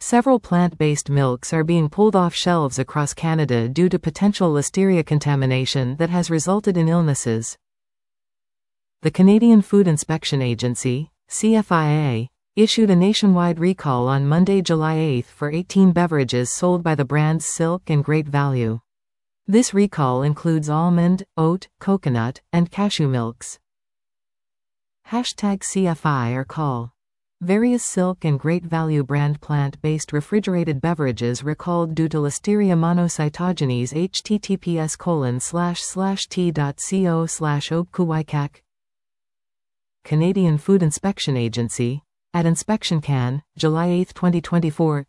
Several plant-based milks are being pulled off shelves across Canada due to potential listeria contamination that has resulted in illnesses. The Canadian Food Inspection Agency, CFIA, issued a nationwide recall on Monday, July 8 for 18 beverages sold by the brands Silk and Great Value. This recall includes almond, oat, coconut, and cashew milks. #CFI or call. Various Silk and Great Value brand plant-based refrigerated beverages recalled due to Listeria monocytogenes. https://t.co/obkuwaikak. Canadian Food Inspection Agency, at Inspection Can, July 8, 2024.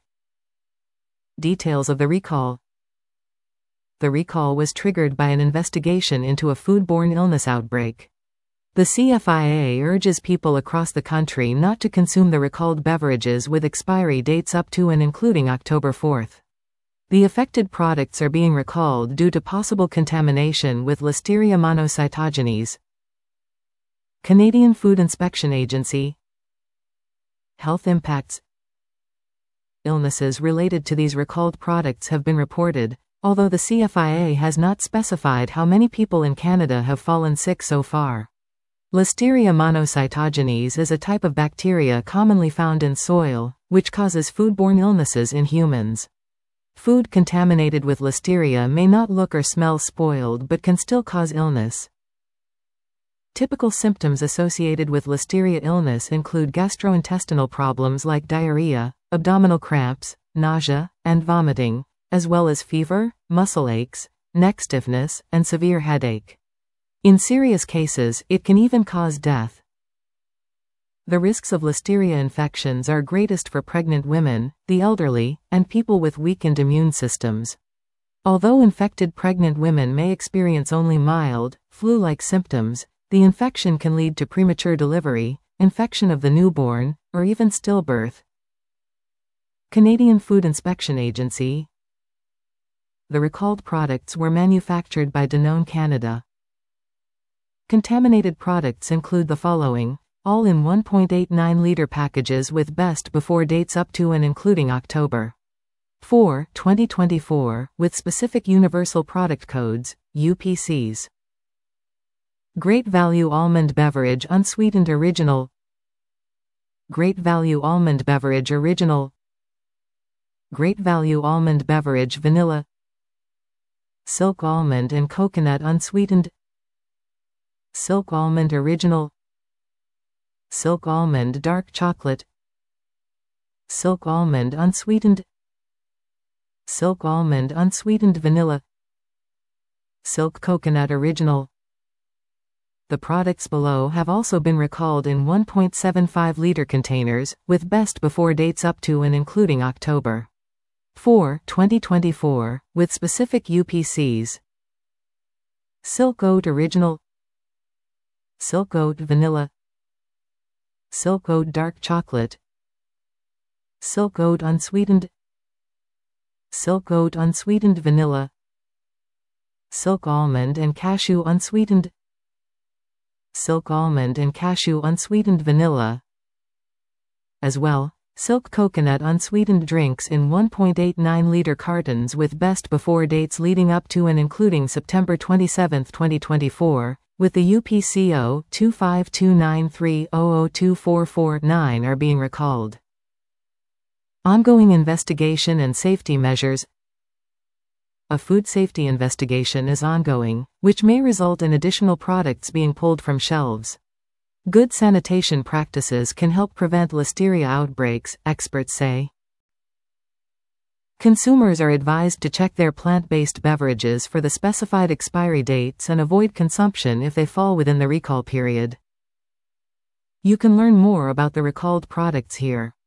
Details of the recall. The recall was triggered by an investigation into a foodborne illness outbreak. The CFIA urges people across the country not to consume the recalled beverages with expiry dates up to and including October 4. The affected products are being recalled due to possible contamination with Listeria monocytogenes. Canadian Food Inspection Agency. Health impacts. Illnesses related to these recalled products have been reported, although the CFIA has not specified how many people in Canada have fallen sick so far. Listeria monocytogenes is a type of bacteria commonly found in soil, which causes foodborne illnesses in humans. Food contaminated with Listeria may not look or smell spoiled but can still cause illness. Typical symptoms associated with Listeria illness include gastrointestinal problems like diarrhea, abdominal cramps, nausea, and vomiting, as well as fever, muscle aches, neck stiffness, and severe headache. In serious cases, it can even cause death. The risks of Listeria infections are greatest for pregnant women, the elderly, and people with weakened immune systems. Although infected pregnant women may experience only mild, flu-like symptoms, the infection can lead to premature delivery, infection of the newborn, or even stillbirth. Canadian Food Inspection Agency. The recalled products were manufactured by Danone Canada. Contaminated products include the following, all in 1.89-liter packages with best before dates up to and including October 4, 2024, with specific Universal Product Codes, UPCs. Great Value Almond Beverage Unsweetened Original. Great Value Almond Beverage Original. Great Value Almond Beverage Vanilla. Silk Almond and Coconut Unsweetened. Silk Almond Original. Silk Almond Dark Chocolate. Silk Almond Unsweetened. Silk Almond Unsweetened Vanilla. Silk Coconut Original. The products below have also been recalled in 1.75-liter containers, with best before dates up to and including October 4, 2024, with specific UPCs. Silk Oat Original. Silk Oat Vanilla. Silk Oat Dark Chocolate. Silk Oat Unsweetened. Silk Oat Unsweetened Vanilla. Silk Almond and Cashew Unsweetened. Silk Almond and Cashew Unsweetened Vanilla. As well, Silk Coconut Unsweetened drinks in 1.89-liter cartons with best before dates leading up to and including September 27, 2024, with the UPC 0252930024449 are being recalled. Ongoing investigation and safety measures. A food safety investigation is ongoing, which may result in additional products being pulled from shelves. Good sanitation practices can help prevent Listeria outbreaks, experts say. Consumers are advised to check their plant-based beverages for the specified expiry dates and avoid consumption if they fall within the recall period. You can learn more about the recalled products here.